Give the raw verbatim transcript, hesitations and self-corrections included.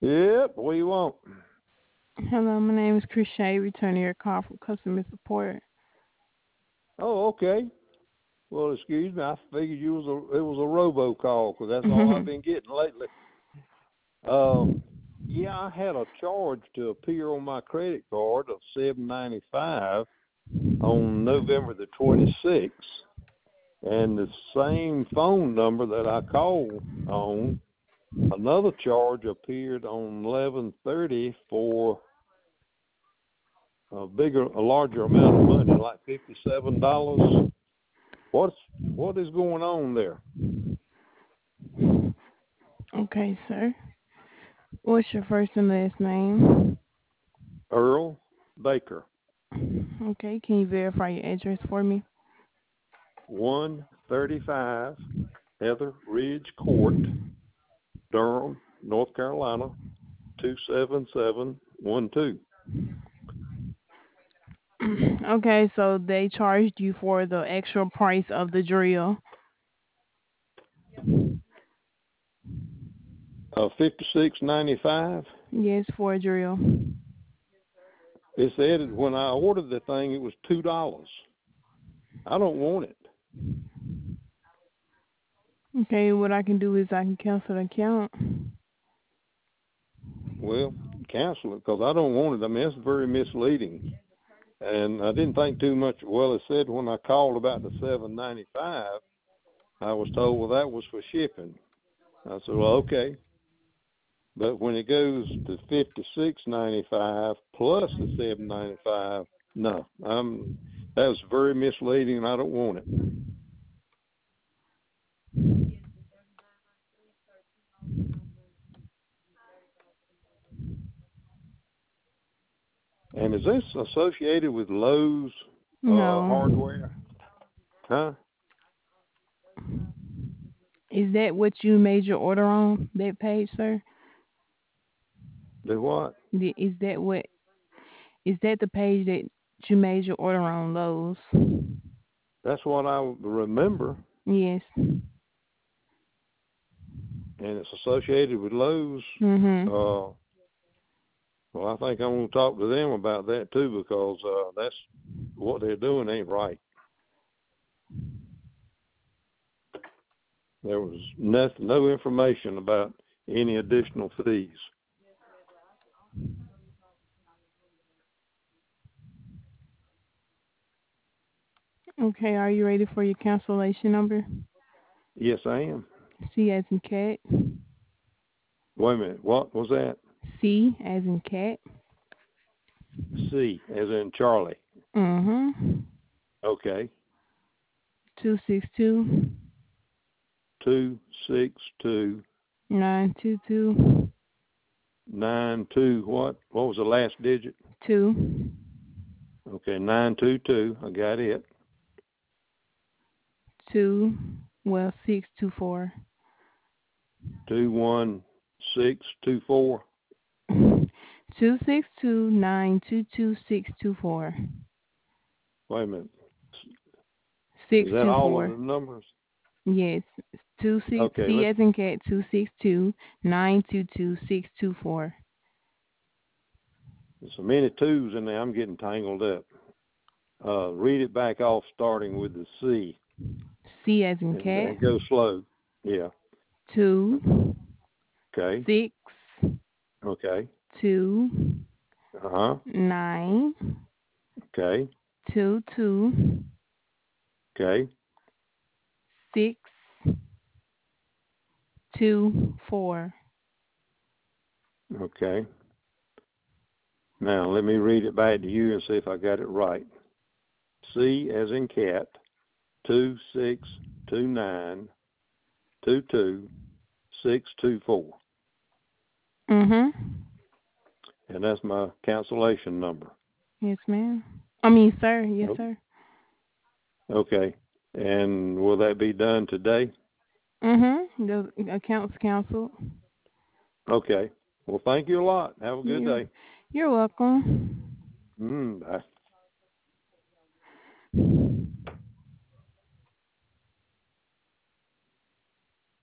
Yep, what do you want? Hello, my name is Chris Shea, returning your call from customer support. Oh, okay. Well, excuse me. I figured you was a it was a robo call because that's all I've been getting lately. Um, yeah, I had a charge to appear on my credit card of seven ninety five on November the twenty sixth, and the same phone number that I called on, another charge appeared on eleven thirty for a bigger, a larger amount of money, like fifty seven dollars. What's what is going on there? Okay, sir. What's your first and last name? Earl Baker, Okay, can you verify your address for me? one thirty-five Heather Ridge Court, Durham, North Carolina, two seven seven one two. Okay, so they charged you for the extra price of the drill. Uh, fifty-six ninety-five. Yes, for a drill. It said when I ordered the thing, it was two dollars. I don't want it. Okay, what I can do is I can cancel the account. Well, cancel it because I don't want it. I mean, it's very misleading. And I didn't think too much. Well, it said when I called about the seven ninety-five, I was told, well, that was for shipping. I said, well, okay. But when it goes to fifty-six ninety-five plus the seven ninety-five, no, I'm that was very misleading, and I don't want it. And is this associated with Lowe's uh, No. hardware? Huh? Is that what you made your order on, that page, sir? Do what? The- Is that what is that the page that you made your order on, Lowe's? That's what I remember, Yes. and it's associated with Lowe's. Mhm. Uh, well, I think I'm going to talk to them about that too because uh, that's what they're doing ain't right. There was nothing, no information about any additional fees. Okay, are you ready for your cancellation number? Yes, I am. C as in cat. Wait a minute. What was that? C as in cat. C, as in Charlie. Mhm. Okay. Two six two Two six two nine two two nine two. What? What was the last digit? two Okay, nine two two. I got it. two. Well, six two four. Two one six two four. Two six two nine two two six two four. Wait a minute. Six Is that two all of four. the numbers? Yes. Two six Okay, C let's. as in cat. Two six two nine two two six two four. There's so many twos in there. I'm getting tangled up. Uh, read it back off, starting with the C, C as in and, cat. and go slow. Yeah. Two Okay. six Okay. two Uh huh. nine Okay. two two Okay. six two four. Okay. Now let me read it back to you and see if I got it right. C as in cat, two six two nine two two six two four, Mhm. and that's my cancellation number. Yes, ma'am. I mean, sir. Yes, Nope. sir. Okay. And will that be done today? Mhm. The account's canceled. Okay. Well, thank you a lot. Have a good You, day. you're welcome. Mm, bye.